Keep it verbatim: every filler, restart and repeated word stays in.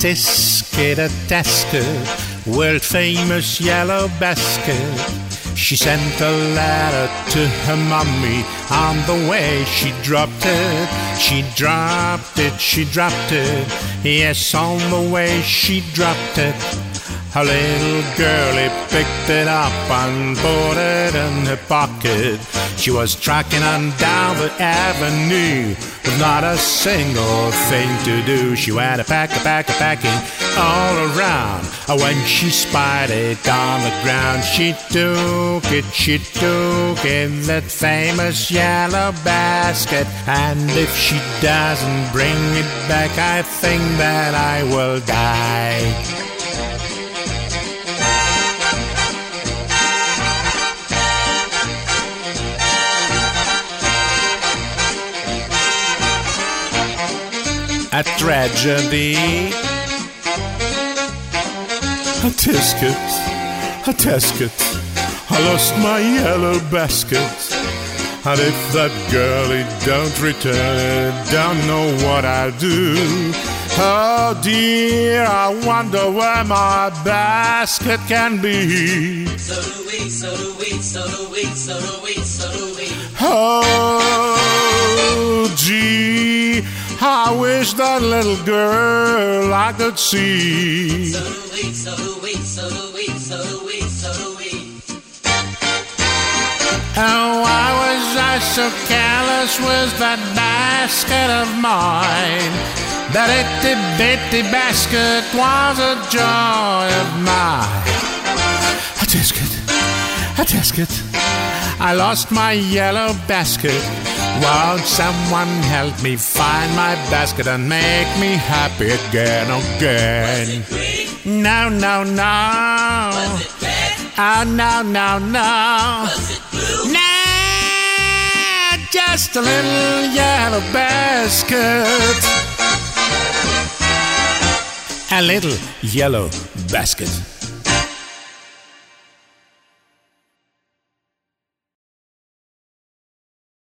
tisket, a tasket, world famous yellow basket. She sent a letter to her mommy. On the way she dropped it. She dropped it, she dropped it. Yes, on the way she dropped it. Her little girlie picked it up and put it in her pocket. She was tracking on down the avenue with not a single thing to do. She went a pack, a pack, a packing all around. When she spied it on the ground, she took it, she took it, that famous yellow basket. And if she doesn't bring it back, I think that I will die. A tragedy, a tisket, a tasket. I lost my yellow basket. And if that girlie don't return, don't know what I'll do. Oh dear, I wonder where my basket can be. So do we, so do we, so do we, so do we, so do we. Oh gee, I wish that little girl I could see. So do we, so do we, so do we, so do we, so do we. Oh, why was I so careless with that basket of mine? That itty bitty basket was a joy of mine. A tisket, a tisket, I lost my yellow basket. Won't someone help me find my basket and make me happy again, again? Was it green? No, no, no. Was it red? Oh, no, no, no. Was it blue? No, just a little yellow basket. A little yellow basket.